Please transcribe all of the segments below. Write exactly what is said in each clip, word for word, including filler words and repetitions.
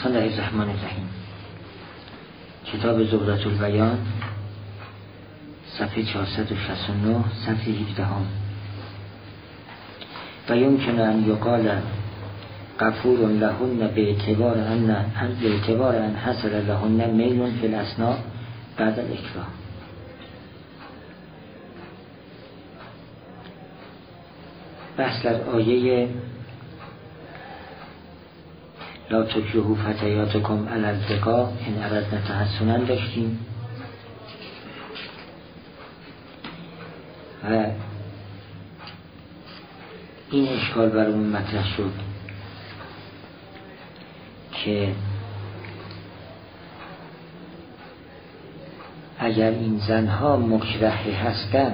بسم الله الرحمن الرحیم. کتاب زهرة البیان، صفحه چهارصد و شصت و نه، صفحه هفده هم. و یمکن ان یقال غفور لهن به اعتبار ان به اعتبار ان حصل لهن میل فی الاثناء بعد الاکراه. بحث در آیه لا تکرهوا فتیاتکم علی الزکا ان اردنا تحسنا داشتیم و این اشکال برامون مطرح شد که اگر این زنها مکره هستند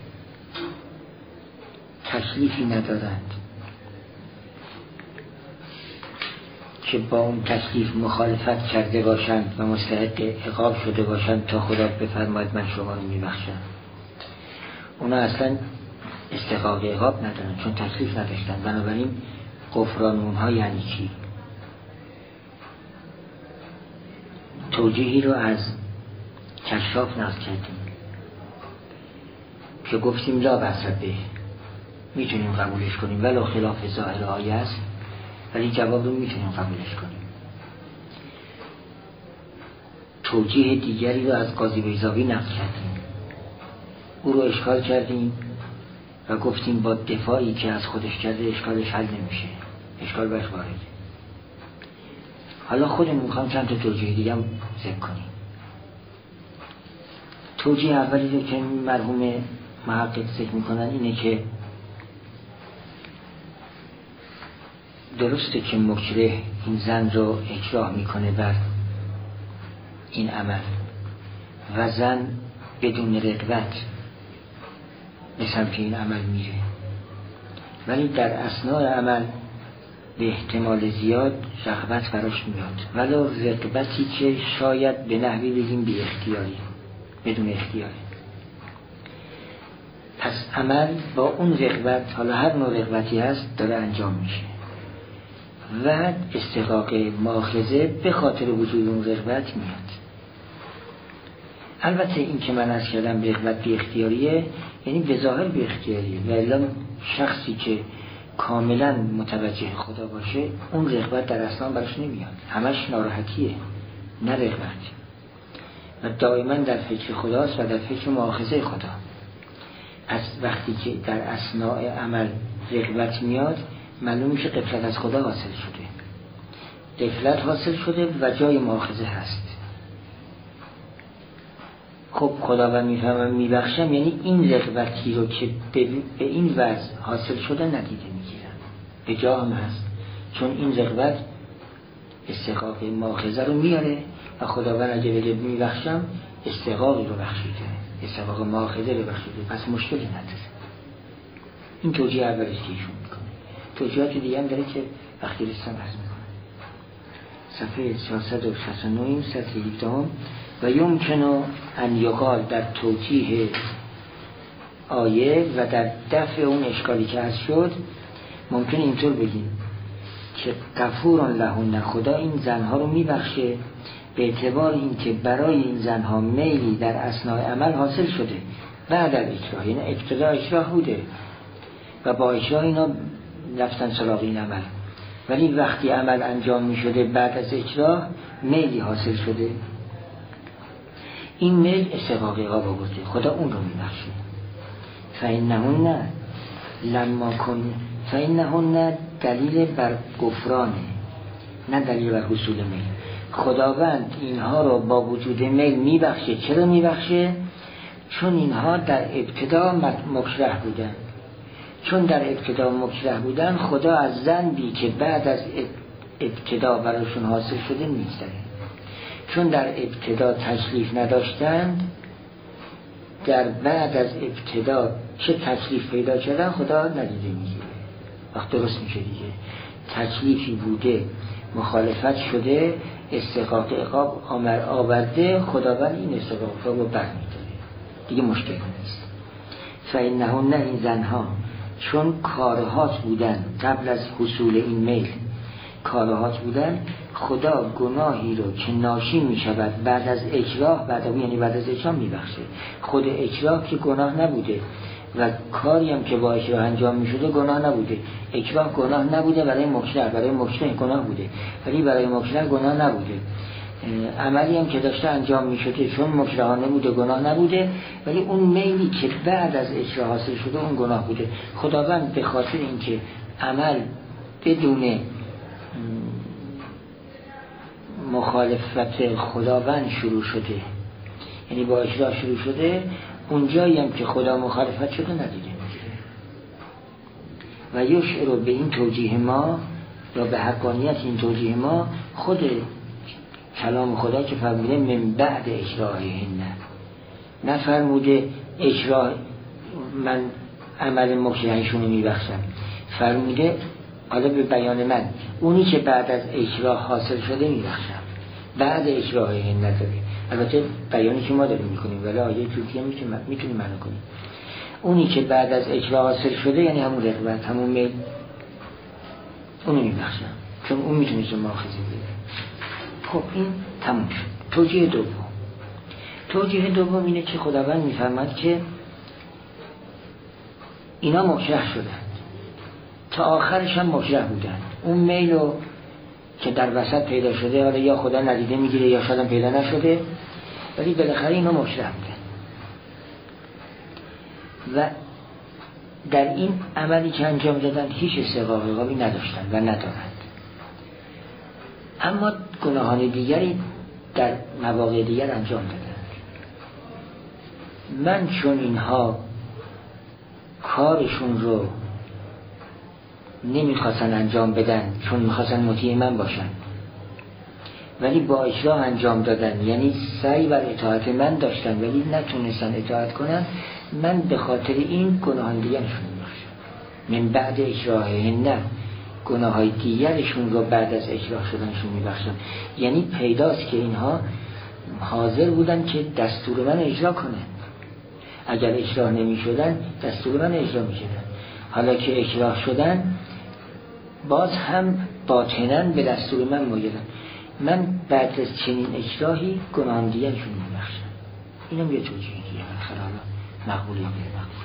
تکلیفی ندارند که با اون تکلیف مخالفت کرده باشند و مستحق عقاب شده باشند تا خدا بفرماید من شما رو میبخشم، اونا اصلا استحقاق عقاب ندارن چون تکلیف نداشتن. بنابراین غفران اونها یعنی چی؟ توجیهی رو از کشاف نقل کردیم که گفتیم لا بأس به، میتونیم قبولش کنیم ولو خلاف ظاهر آیه است، ولی جواب رو میتونیم قبولش کنیم. توجیه دیگری رو از قاضی بیضاوی نقل کردیم، او رو اشکال کردیم و گفتیم با دفاعی که از خودش کرده اشکالش حل نمیشه، اشکال برش وارده. حالا خودمون میخوام چند تا توجیه دیگه هم ذکر کنیم. توجیه اولی رو که مرحوم محقق ذکر میکنن اینه که درسته که مکره این زن رو اکراه میکنه بر این عمل و زن بدون رغبت به سمت این عمل میره، ولی در اثناء عمل به احتمال زیاد رغبت براش میاد، ولو رغبتی که شاید به نحوی بگیم بی اختیاری، بدون اختیاری. پس عمل با اون رغبت، حالا هر نوع رغبتی هست، داره انجام میشه و استحقاق مؤاخذه به خاطر وجود اون رغبت میاد. البته این که من از کردم رغبت بی اختیاریه یعنی به ظاهر بی اختیاریه، و الا شخصی که کاملا متوجه خدا باشه اون رغبت در اصلا براش نمیاد، همش ناراحتیه نه رغبت، و دائما در فکر خداست و در فکر مؤاخذه خدا. از وقتی که در اثناء عمل رغبت میاد معلوم میشه غفلت از خدا حاصل شده، غفلت حاصل شده و جای مؤاخذه هست. خب خداوند میفهمم میبخشم، یعنی این رغبتی رو که به این وضع حاصل شده ندیده میگیرم، به جا هم هست، چون این رغبت استحقاق مؤاخذه رو میاره و خداوند اگه بگه میبخشم استحقاقی رو بخشیده، استحقاق مؤاخذه رو بخشیده، پس مشکلی نداره. این توجیه اولیش که ایشون میکنه. توجیهات دیگه هم داره که وقتی رسم عرض میکنه. صفحه چهارصد و شصت و نه، صفحه هفده هم. و یمکن ان یقال در توجیه آیه و در دفع اون اشکالی که هست شد، ممکن اینطور بگیم که غفور لهن، خدا این زنها رو میبخشه به اعتبار این که برای این زنها میلی در اثناء عمل حاصل شده بعد از اکراه، یعنی ابتدا اکراه بوده و با اکراه اینا رفتن سراغ این عمل، ولی وقتی عمل انجام می شده بعد از اکراه میلی حاصل شده، این میل استحقاق عقاب آورده، خدا اون رو می بخشه. فإنهن لما کن فإنهن دلیل بر گفرانه، نه دلیل بر حصول میل. خداوند اینها رو با وجود میل می بخشه. چرا می بخشه؟ چون اینها در ابتدا مکره بودن، چون در ابتدا مکره بودن خدا از ذنبی که بعد از ابتدا براشون حاصل شده میگذره، چون در ابتدا تکلیف نداشتند، در بعد از ابتدا چه تکلیف پیدا کردن خدا ندیده میگیره. وقت درست میشه دیگه، تکلیفی بوده مخالفت شده استحقاق عقاب آمر آورده، خداوند این استحقاق عقاب رو برمی‌داره دیگه، مشکل نیست. فإنهن، این زنها چون کارهات بودن قبل از حصول این میل، کارهات بودن، خدا گناهی رو که ناشی می شود بعد از اکراه، بعد یعنی بعد از اکراه می بخشه. خود اکراه که گناه نبوده و کاری هم که با اکراه انجام می شده گناه نبوده. اکراه گناه نبوده برای مکره، برای مکره گناه بوده، ولی برای مکره گناه نبوده. عملی هم که داشته انجام می شده چون مکرهانه بوده گناه نبوده، ولی اون میلی که بعد از اکراه حاصل شده اون گناه بوده. خداوند به خاطر اینکه عمل بدون مخالفت خداوند شروع شده، یعنی با اکراه شروع شده، اونجایی هم که خدا مخالفت شده ندیده میگیره. و یشعر به این توجیه ما یا به حقانیت این توجیه ما خود کلام خدا که فرموده من بعد اکراههن، نه فرموده اکراه من عمل مکرهشون رو میبخشم، فرموده حالا به بیان من اونی که بعد از اکراه حاصل شده میبخشم، بعد اکراههن نداره. البته بیانی که ما داریم میکنیم ولی آیه توکیه میتونیم معنی کنیم. اونی که بعد از اکراه حاصل شده یعنی همون رغبت، همون میل، اونو میبخشم چون اون میتونه که ماخذی بده. خب این تموم شد. توجیه دوم توجیه دوم اینه که خداوند میفرماد که اینا مکره شدند، تا آخرش هم مکره بودند. اون میلو که در وسط پیدا شده حالا یا خدا ندیده میگیره یا شاید پیدا نشده، ولی بالاخره اینا مکره بودند و در این عملی که انجام دادن هیچ استحقاق عقابی نداشتند و ندارند. اما گناهان دیگری در مواقع دیگر انجام دادند. من چون اینها کارشون رو نمیخواستن انجام بدن، چون میخواستن مطیع من باشن، ولی با اکراه انجام دادن، یعنی سعی بر اطاعت من داشتن ولی نتونستن اطاعت کنن، من به خاطر این گناهان دیگرشون میبخشم. من بعد اکراههن، نه گناه های دیگرشون رو بعد از اکراه شدنشون میبخشم. یعنی پیداست که اینها حاضر بودن که دستور من اجرا کنن. اگر اکراه نمی شدن دستور من اجرا می شدن. حالا که اکراه شدن باز هم باطناً به دستور من مایلن. من بعد از چنین اکراهی گناهان دیگرشون میبخشم. اینم یه توجیه دیگه حالا مقبول یا غیر مقبول.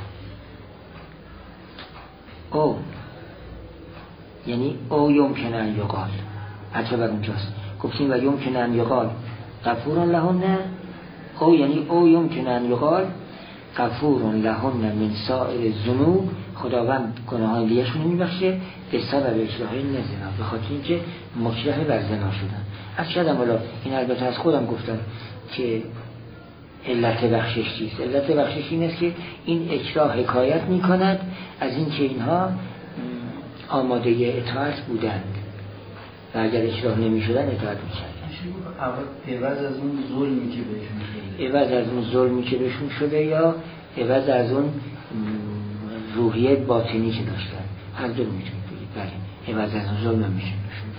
او یعنی او یمکن ان یقال، عطا بر اونجاست گفتیم و یمکن ان یقال غفور لهن، او یعنی او یمکن ان یقال غفور لهن من سائر الذنوب، خداوند گناهان دیگرشون میبخشه به سبب اکراه زنا، به خاطر اینکه مکره بر زنا شدن. از شدم والا این البته از خودم گفتم که علت بخشش چیست. علت بخشش این است که این اکراه حکایت میکند از اینکه اینها آماده اطاعت بودند و اگر اکراه نمی شدن اطاعت می کردن. عوض از اون ظلمی که بهشون شده، عوض از اون ظلمی که بهشون شده یا عوض از اون روحیه باطنی که داشتن، هر دو میتونید بگید. بله عوض از اون ظلم میشه بهشون.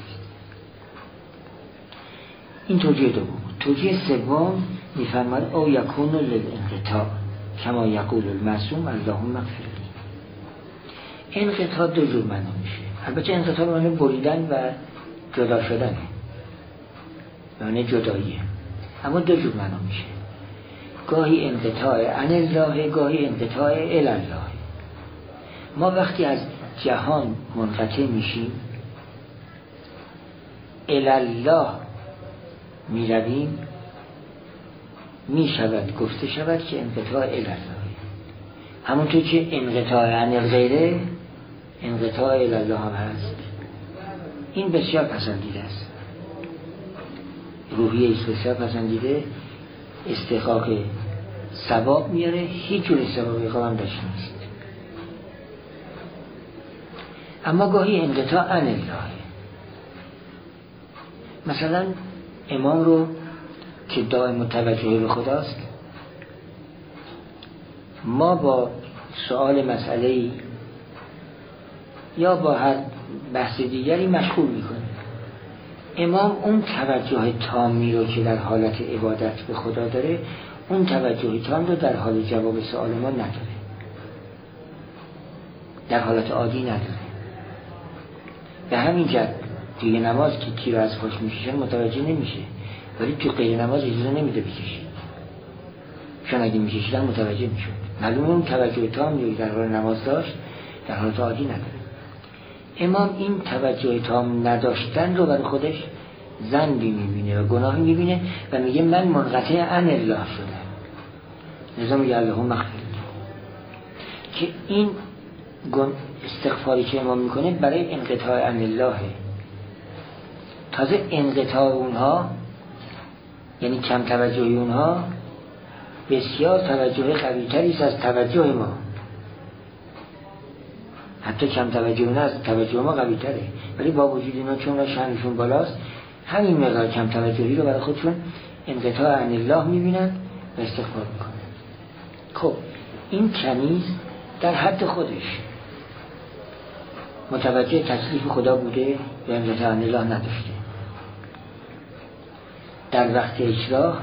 این توجیه دوم. توجیه سوم میفرماد او یکون للانقطاع کما یقول المعصوم اللهم اغفر لی. انقطاع دو جور معنا میشه. البته انقطاع معنی بریدن و جدا شدنه، معنی جداییه، اما دو جور معنا میشه. گاهی انقطاع عن الله، گاهی انقطاع الی الله. ما وقتی از جهان منقطع میشیم الی الله میرویم، میشود گفته شود که انقطاع الی الله، همونطور که انقطاع عن الغیره انقطاع الی الله هم هست. این بسیار پسندیده است، روحیه است بسیار پسندیده، استحقاق ثواب میاره، هیچ جور استحقاق عقاب هم داشته نیست. اما گاهی انقطاع عن الله، مثلا امام رو که دائم متوجه به خداست، ما با سؤال مسئله‌ای یا با هر بحث دیگری مشغول میکنه، امام اون توجه تامی رو که در حالت عبادت به خدا داره، اون توجه تام رو در حال جواب سؤال ما نداره، در حالت عادی نداره. به همین جد توی نماز که کی رو از پاش میکشن متوجه نمیشه، ولی تو غیر نماز اجازه نمیده بکشید، چون اگه میکشیدن متوجه میشد. معلومه اون توجه تام یا در حال نماز داشت، در حالت عادی نداره. امام این توجه تام نداشتن رو برای خودش ذنبی میبینه و گناهی میبینه و میگه من منقطع عن الله شدم. نظام میگه اللهم اغفر لی، که این استغفاری که امام میکنه برای انقطاع عن الله. تازه انقطاع اونها یعنی کم توجهی اونها بسیار توجه قوی‌تری است از توجه ما. حتی کم توجه اونها از توجه ما قوی‌تره، ولی با وجود اینا چون شأنشون بالاست همین مقدار کم توجهی رو برای خودشون انقطاع عن الله میبینن و استغفار میکنن. خب این کنیز در حد خودش متوجه تکلیف خدا بوده و انقطاع عن الله نداشته. در وقت اکراه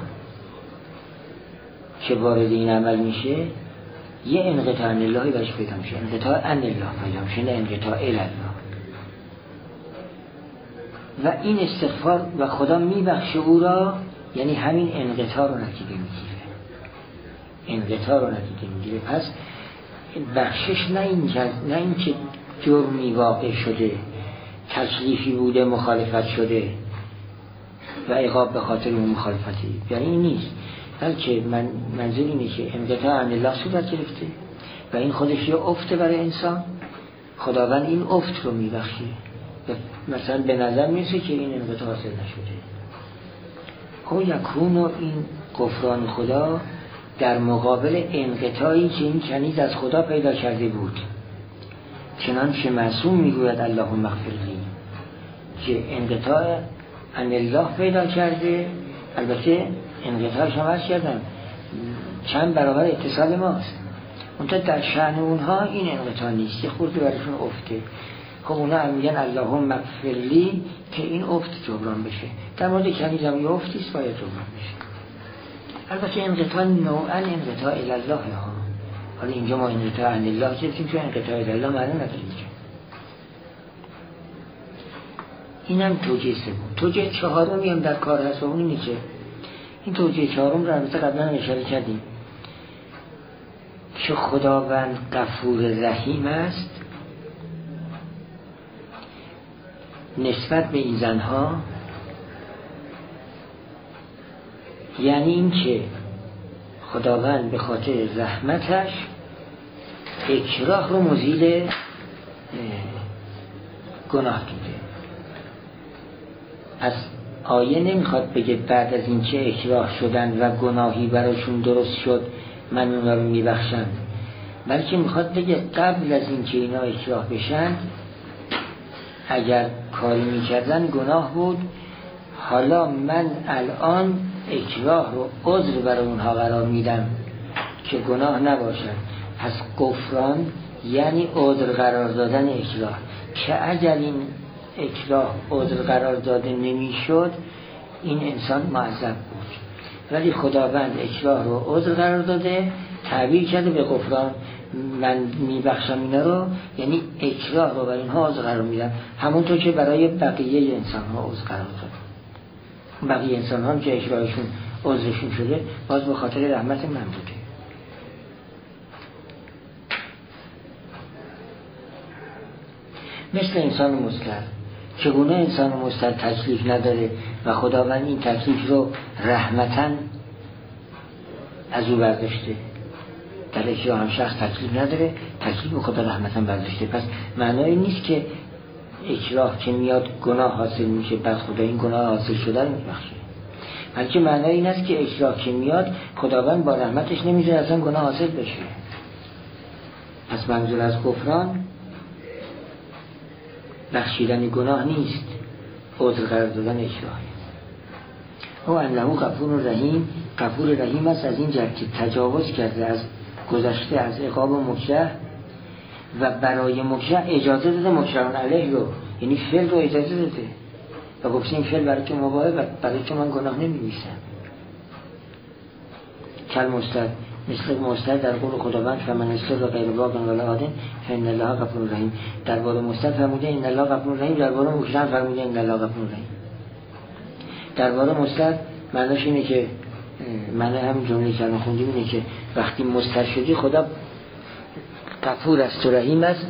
که وارد این عمل میشه یه انقطاع عن اللهی برش پیدا میشه، انقطاع عن الله پیدا میشه، نه انقطاع الی الله. و این استغفار و خدا میبخشه او را، یعنی همین انقطاع رو نتیجه میگیره، انقطاع رو نتیجه میگیره. پس بخشش نه این که نه این که جرمی واقع شده، تکلیفی بوده مخالفت شده و عقاب به خاطر اون مخالفتی، یعنی این نیست، بلکه من منظور اینه که انقطاع عن الله صورت گرفته و این خودش یه افته برای انسان. خداوند این افت رو میبخشه. مثلا به نظر میرسه که این انقطاع حاصل نشده، او یکون و این غفران خدا در مقابل انقطاعی که این کنیز از خدا پیدا کرده بود. چنانچه معصوم میگوید اللهم اغفر لی، که انقطاع عن الله پیدا کرده. البته انقطاعش هم عرض کردم چند برابر اتصال ماست، منتها در شأن اونها این انقطاع نیست، یه خورده برایشون افته. خب اونا هم میگن اللهم اغفر لی که این افت جبران بشه. در مورد کنیز هم یه افتیست باید جبران بشه. البته انقطاع نوعا انقطاع الی الله ها. حالا اینجا ما انقطاع عن الله گفتیم، چون انقطاع الی الله معنی نداره اینجا. اینم توجیه سوم. توجیه چهارمی هم در کار هست و اون اینه که این توجیه چهارم رو البته قبلا اشاره کردیم که خداوند غفور رحیم است نسبت به این زنها، یعنی این که خداوند به خاطر رحمتش اکراه رو مزیل گناه دیده. از آیه نمیخواد بگه بعد از این که اکراه شدن و گناهی براشون درست شد من اونا رو میبخشم، بلکه میخواد بگه قبل از این که اینا اکراه بشن اگر کاری میکردن گناه بود، حالا من الان اکراه رو عذر برای اونها قرار میدم که گناه نباشن. پس غفران یعنی عذر قرار دادن اکراه، که اگر این اکراه عذر قرار داده نمیشد این انسان معذب بود، ولی خداوند اکراه رو عذر قرار داده، تعبیر کرده به غفران. من میبخشم اینا رو، یعنی اکراه رو برای اینها عذر قرار میدم، همونطور که برای بقیه انسان ها عذر قرار داد. بقیه انسان ها که اکراهشون عذرشون شده باز به خاطر رحمت من بوده. مثل انسان مضطر، چگونه انسان مضطر تکلیف نداره و خداوند این تکلیف رو رحمتاً از او برداشته. در اکراه هم شخص تکلیف نداره، تکلیف خدا رحمتاً برداشته. پس معنای نیست که اکراه که میاد گناه حاصل میشه بعد خدا این گناه حاصل شده رو میبخشه، بلکه معنای این است که اکراه که میاد خداوند با رحمتش نمیذاره اصلا گناه حاصل بشه. پس منظور از غفران بخشیدن گناه نیست، عذر قرار دادن اکراه. او انه غفور رحیم، غفور رحیم است از این جهت که تجاوز کرده از گذشته از عقاب مکره و برای مکره اجازه داده مکرهان علیه رو، یعنی فعل رو اجازه داده و گفته این فعل برای تو مباهه و برای تو من گناه نمی‌نویسم. کل مستر مثل مستر در قول خداوند فمن استر غیر باغ ولا عاد فإن الله غفور رحیم. درباره مستر فرموده ان الله غفور رحیم، درباره مکرم فرموده ان الله غفور رحیم. درباره مستر معناش اینه که معنی هم جمله که الان خوندیم اینه که وقتی مستر شدی خدا غفور است و رحیم است،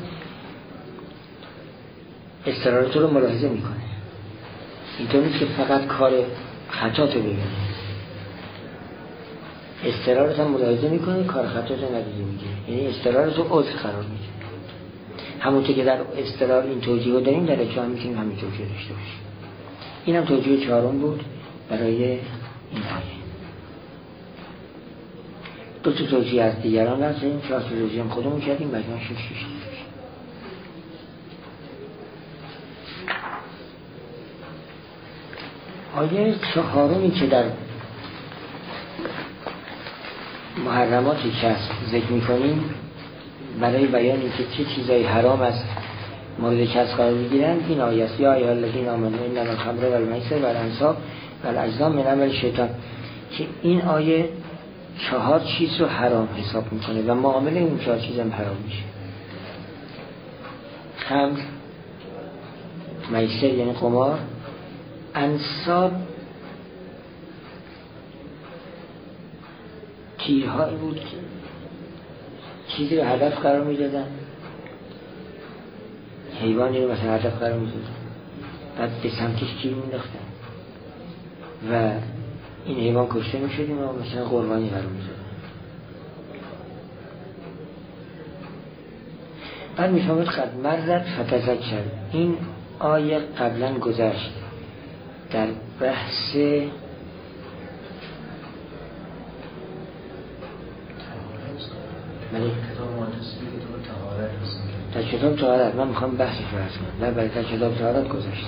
استرارت رو ملاحظه میکنه. اینطور نیست که فقط کار خطاتو ببینه، استرارت هم ملاحظه میکنه، کار خطاتو ندیده میگیره، یعنی استرارت رو عذر قرار میده. همونطور که در استرار این توجیه رو داریم در اجرا هم میتونیم همین توجیه داشته باشیم. این هم توجیه چهارم بود برای این آیه. دو تا توجیه از دیگران رفتیم، چهار تا توجیه هم خودمون کردیم، مجموع شش شش. آیه چهارمی که در محرماتی که هست ذکر میکنیم برای بیان اینکه چه چیزای حرام است مورد کسب قرار میگیرن، این آیه است: یا ایها الذین آمنوا انما الخمر والمیسر والانصاب والازلام من عمل شیطان، که این آیه چهار چیز رو حرام حساب میکنه و معامله اون چهار چیز هم حرام میشه. خمر، میسر یعنی قمار، انصاب تیرهایی بود که چیزی رو هدف قرار میدادن، حیوانی رو مثلا هدف قرار میدادن، بعد به سمتش تیر مینداختن و این حیوان کشته میشدیم و مثلا قربانی قرار میدادن. بعد میفهمد قد مرد فتذکر، این آیه قبلا گذشت در بحث در کتاب طهارت. من میخوام بحثی فرض کنم، نه برای در کتاب طهارت گذاشتم،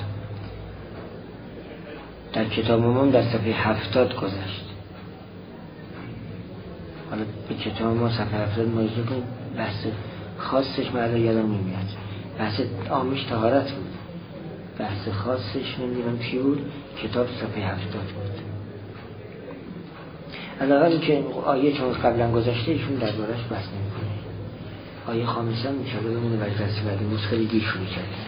در کتاب ما در صفحه هفتاد گذشت. حالا به کتاب ما صفحه هفتاد مراجعه کنیم، بحث خاصش من یادم نمیاد، بحث عامش طهارت بود، بحث خاصش نمیدونم چی بود، کتاب صفحه هفتاد بود. از اول که آیه چون قبلا گذاشته ایشون دربارش بحث نمیکنه. آیه خامسه میشه بمونه برای درس بعدی، خیلی دیر شروع کردیم.